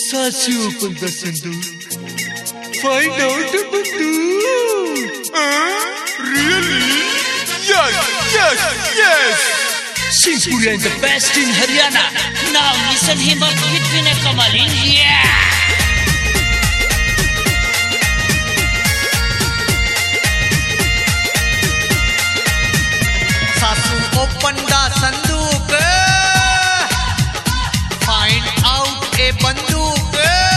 सासू open the sandoor. Find out the door. Really? Yes. Singapore and the best in Haryana. Now listen him up with Vinay Kamal in सासू open the संदूक, find out a बंदूक।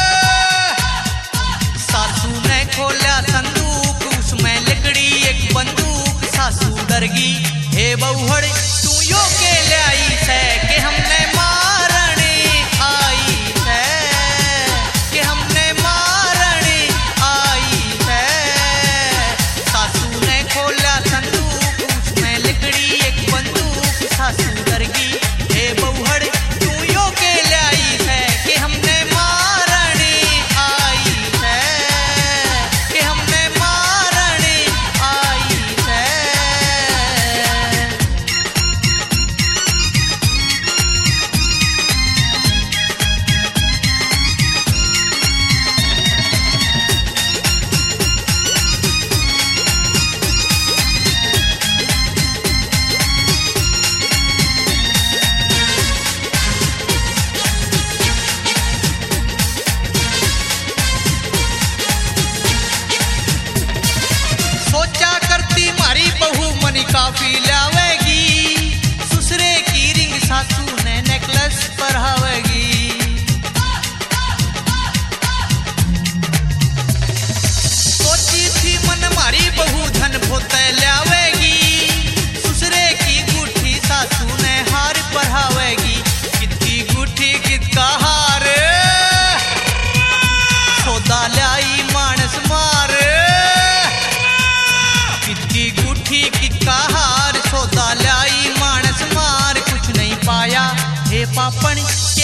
सासू ने खोला संदूक, उसमें लकड़ी एक बंदूक। सासू डर गई, हे बहुहड़ तू यो के ले आई से कि हमने मारने आई से, कि हमने मारने आई से। सासू ने खोला संदूक, उसमें लकड़ी एक बंदूक। सासू डर गई, हे बहुहड़ तू यो के ले आई से कि हमने मारने आई से, कि हमने मारने आई से। सोचा करती मारी बहू मनी काफी लावेगी, ससुरे की रिंग सासू ने नेकलेस पहरावेगी। सोची थी मन मारी बहू धन भोते लावेगी, ससुरे की गुठी सासू ने हार पहरावेगी। कितकी गुठी कितका हार, सौदा लाई मानस मार। कितकी गुठी कितका हार, सौदा लाई मानस मार। कुछ नहीं पाया हे पापन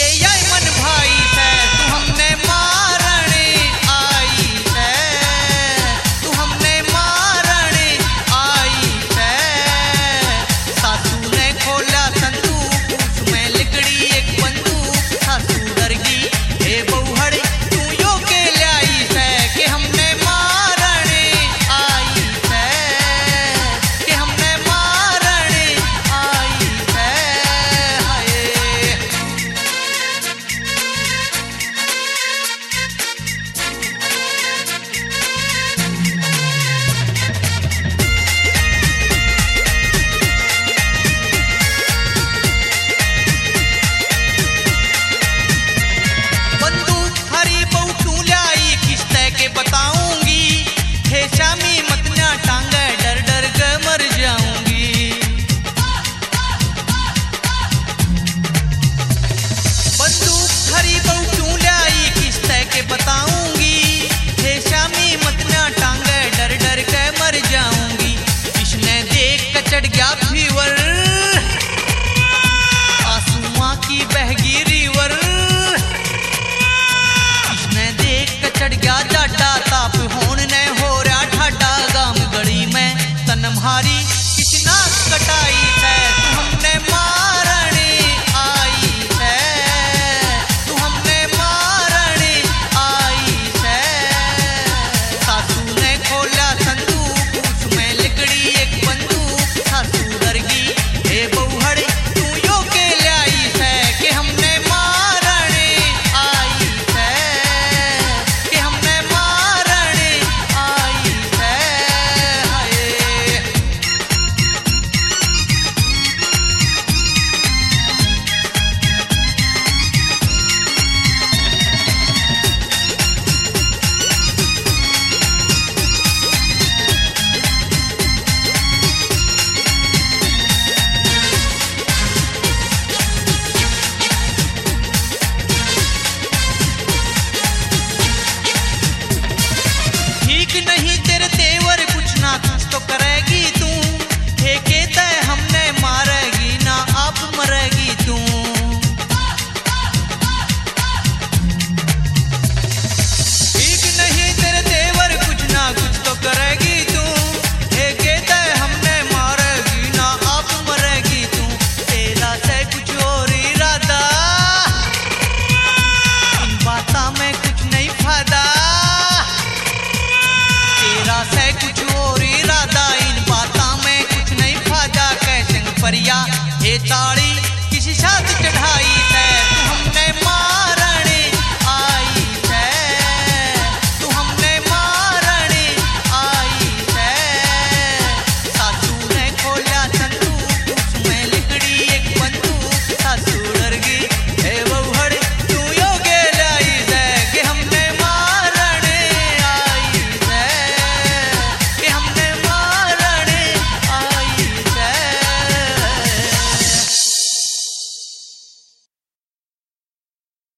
परिया हे ताड़ी किसी छाती चढ़ा